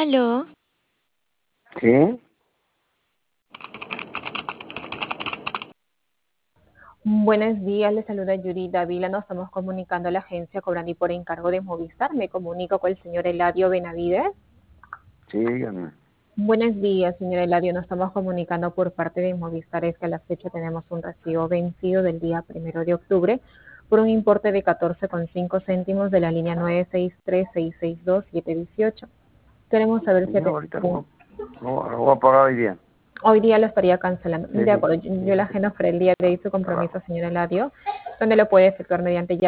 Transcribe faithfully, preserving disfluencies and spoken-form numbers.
Aló. ¿Sí? Buenos días, le saluda Yuri Davila. Nos estamos comunicando a la agencia Cobrandi por encargo de Movistar. Me comunico con el señor Eladio Benavides. Sí, dígame. Buenos días, señor Eladio. Nos estamos comunicando por parte de Movistar. Es que a la fecha tenemos un recibo vencido del día primero de octubre por un importe de catorce con cinco céntimos de la línea nueve seis tres, seis seis dos, siete uno ocho. Queremos saber si... No, ahorita no, no, lo voy a pagar hoy día. Hoy día lo estaría cancelando. Sí, De acuerdo, yo, sí. yo la agendo para el día de hoy su compromiso, señor Eladio, donde lo puede efectuar mediante